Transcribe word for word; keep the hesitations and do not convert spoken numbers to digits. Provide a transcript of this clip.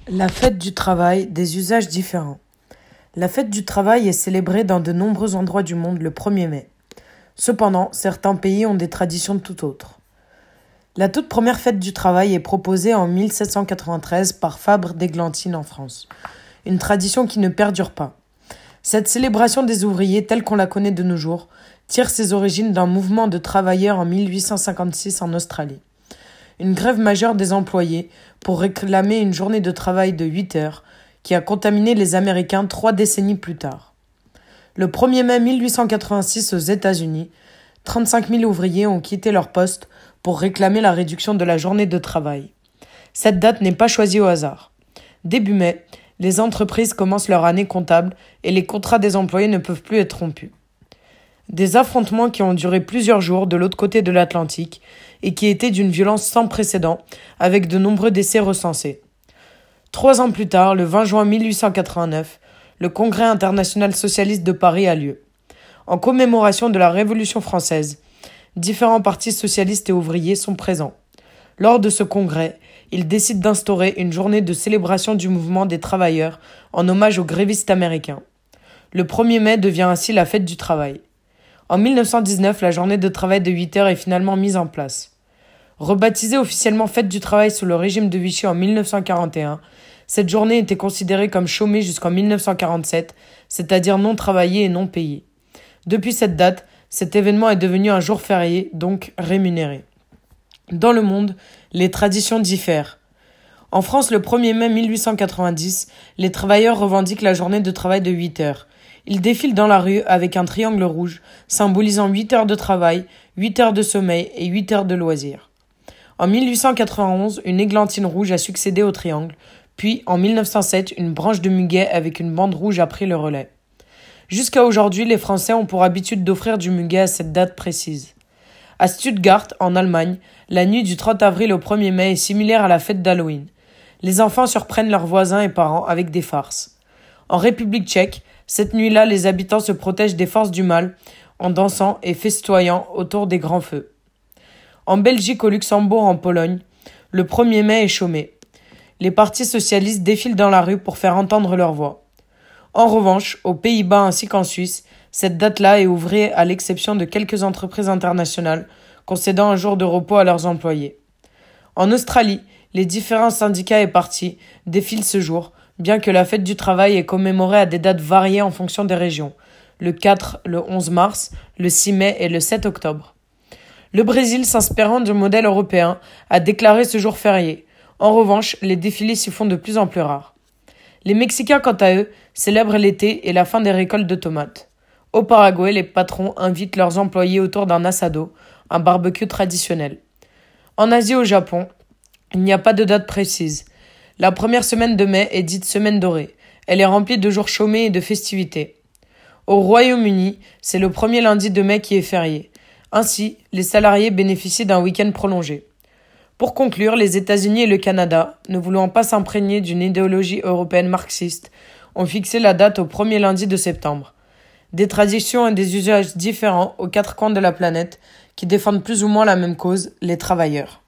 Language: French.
La fête du travail, des usages différents. La fête du travail est célébrée dans de nombreux endroits du monde le premier mai. Cependant, certains pays ont des traditions tout autres. La toute première fête du travail est proposée en mille sept cent quatre-vingt-treize par Fabre d'Églantine en France, une tradition qui ne perdure pas. Cette célébration des ouvriers telle qu'on la connaît de nos jours tire ses origines d'un mouvement de travailleurs en mille huit cent cinquante-six en Australie. Une grève majeure des employés pour réclamer une journée de travail de huit heures qui a contaminé les Américains trois décennies plus tard. Le premier mai mille huit cent quatre-vingt-six aux États-Unis, trente-cinq mille ouvriers ont quitté leur poste pour réclamer la réduction de la journée de travail. Cette date n'est pas choisie au hasard. Début mai, les entreprises commencent leur année comptable et les contrats des employés ne peuvent plus être rompus. Des affrontements qui ont duré plusieurs jours de l'autre côté de l'Atlantique et qui étaient d'une violence sans précédent, avec de nombreux décès recensés. Trois ans plus tard, le vingt juin mille huit cent quatre-vingt-neuf, le Congrès international socialiste de Paris a lieu. En commémoration de la Révolution française, différents partis socialistes et ouvriers sont présents. Lors de ce congrès, ils décident d'instaurer une journée de célébration du mouvement des travailleurs en hommage aux grévistes américains. Le premier mai devient ainsi la fête du travail. En mille neuf cent dix-neuf, la journée de travail de huit heures est finalement mise en place. Rebaptisée officiellement fête du travail sous le régime de Vichy en mille neuf cent quarante et un, cette journée était considérée comme chômée jusqu'en mille neuf cent quarante-sept, c'est-à-dire non travaillée et non payée. Depuis cette date, cet événement est devenu un jour férié, donc rémunéré. Dans le monde, les traditions diffèrent. En France, le premier mai mille huit cent quatre-vingt-dix, les travailleurs revendiquent la journée de travail de huit heures. Ils défilent dans la rue avec un triangle rouge, symbolisant huit heures de travail, huit heures de sommeil et huit heures de loisirs. En mille huit cent quatre-vingt-onze, une églantine rouge a succédé au triangle, puis en mille neuf cent sept, une branche de muguet avec une bande rouge a pris le relais. Jusqu'à aujourd'hui, les Français ont pour habitude d'offrir du muguet à cette date précise. À Stuttgart, en Allemagne, la nuit du trente avril au premier mai est similaire à la fête d'Halloween. Les enfants surprennent leurs voisins et parents avec des farces. En République tchèque, cette nuit-là, les habitants se protègent des forces du mal en dansant et festoyant autour des grands feux. En Belgique, au Luxembourg, en Pologne, le premier mai est chômé. Les partis socialistes défilent dans la rue pour faire entendre leur voix. En revanche, aux Pays-Bas ainsi qu'en Suisse, cette date-là est ouvrée à l'exception de quelques entreprises internationales concédant un jour de repos à leurs employés. En Australie, les différents syndicats et partis défilent ce jour, bien que la fête du travail est commémorée à des dates variées en fonction des régions, le quatre, le onze mars, le six mai et le sept octobre. Le Brésil, s'inspirant du modèle européen, a déclaré ce jour férié. En revanche, les défilés s'y font de plus en plus rares. Les Mexicains, quant à eux, célèbrent l'été et la fin des récoltes de tomates. Au Paraguay, les patrons invitent leurs employés autour d'un asado, un barbecue traditionnel. En Asie, au Japon, il n'y a pas de date précise. La première semaine de mai est dite semaine dorée. Elle est remplie de jours chômés et de festivités. Au Royaume-Uni, c'est le premier lundi de mai qui est férié. Ainsi, les salariés bénéficient d'un week-end prolongé. Pour conclure, les États-Unis et le Canada, ne voulant pas s'imprégner d'une idéologie européenne marxiste, ont fixé la date au premier lundi de septembre. Des traditions et des usages différents aux quatre coins de la planète qui défendent plus ou moins la même cause, les travailleurs.